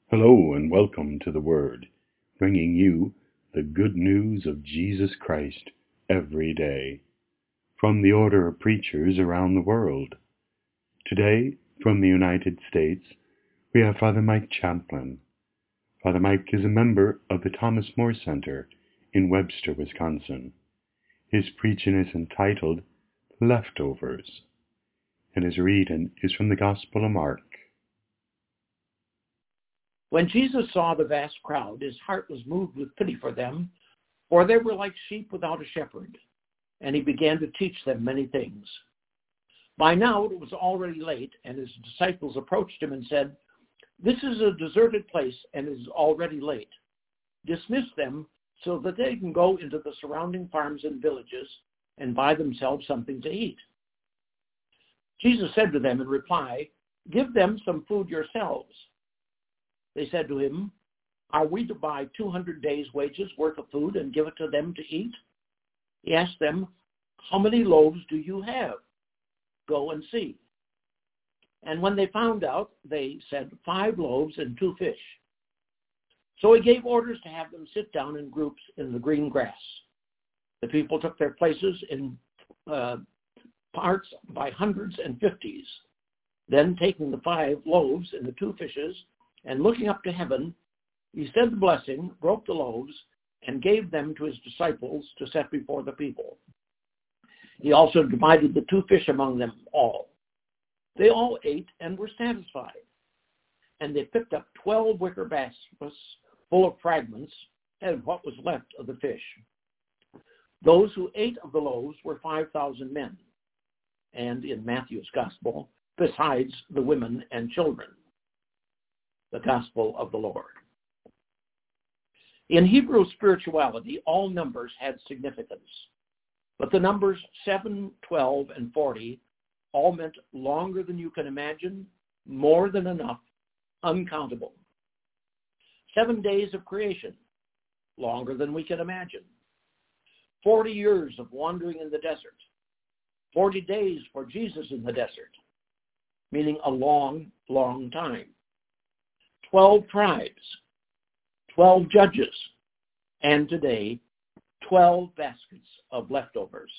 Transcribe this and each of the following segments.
Hello and welcome to the Word, bringing you the good news of Jesus Christ every day from the order of preachers around the world. Today, from the United States, we have Father Mike Champlin. Father Mike is a member of the Thomas More Center in Webster, Wisconsin. His preaching is entitled Leftovers, and his reading is from the Gospel of Mark. When Jesus saw the vast crowd, his heart was moved with pity for them, for they were like sheep without a shepherd, and he began to teach them many things. By now it was already late, and his disciples approached him and said, "This is a deserted place and it is already late. Dismiss them so that they can go into the surrounding farms and villages and buy themselves something to eat." Jesus said to them in reply, "Give them some food yourselves." They said to him, "Are we to buy 200 days' wages worth of food and give it to them to eat?" He asked them, "How many loaves do you have? Go and see." And when they found out, they said, 5 loaves and 2 fish. So he gave orders to have them sit down in groups in the green grass. The people took their places in parts by hundreds and fifties. Then taking the 5 loaves and the 2 fishes, and looking up to heaven, he said the blessing, broke the loaves, and gave them to his disciples to set before the people. He also divided the 2 fish among them all. They all ate and were satisfied. And they picked up 12 wicker baskets full of fragments and what was left of the fish. Those who ate of the loaves were 5,000 men, and in Matthew's Gospel, besides the women and children. The Gospel of the Lord. In Hebrew spirituality, all numbers had significance, but the numbers 7, 12, and 40 all meant longer than you can imagine, more than enough, uncountable. 7 days of creation, longer than we can imagine. 40 years of wandering in the desert, 40 days for Jesus in the desert, meaning a long, long time. 12 tribes, 12 judges, and today, 12 baskets of leftovers.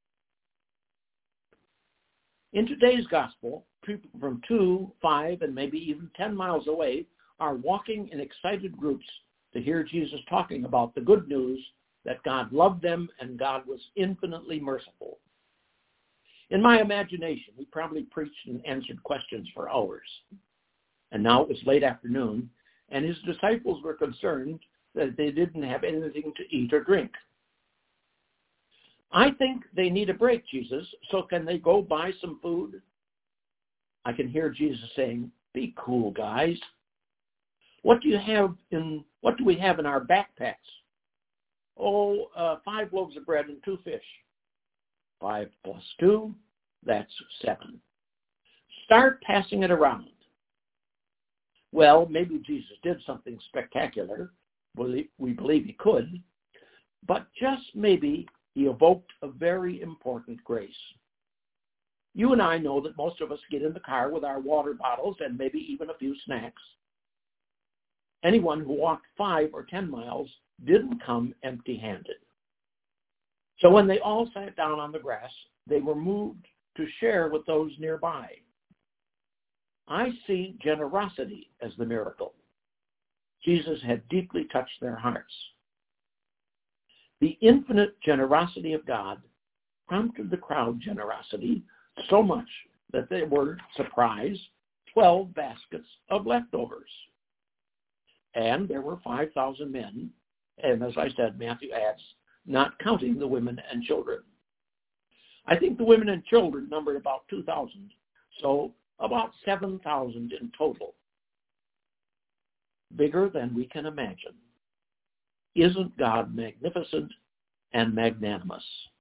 In today's gospel, people from 2, 5, and maybe even 10 miles away are walking in excited groups to hear Jesus talking about the good news that God loved them and God was infinitely merciful. In my imagination, he probably preached and answered questions for hours. And now it was late afternoon, and his disciples were concerned that they didn't have anything to eat or drink. "I think they need a break, Jesus, so can they go buy some food?" I can hear Jesus saying, "Be cool, guys. What do we have in our backpacks?" 5 loaves of bread and 2 fish. 5 plus 2, that's 7. Start passing it around. Well, maybe Jesus did something spectacular. We believe he could. But just maybe he evoked a very important grace. You and I know that most of us get in the car with our water bottles and maybe even a few snacks. Anyone who walked 5 or 10 miles didn't come empty-handed. So when they all sat down on the grass, they were moved to share with those nearby. I see generosity as the miracle. Jesus had deeply touched their hearts. The infinite generosity of God prompted the crowd generosity so much that they were, surprised, 12 baskets of leftovers. And there were 5,000 men, and as I said, Matthew adds, not counting the women and children. I think the women and children numbered about 2,000, so about 7,000 in total. Bigger than we can imagine. Isn't God magnificent and magnanimous?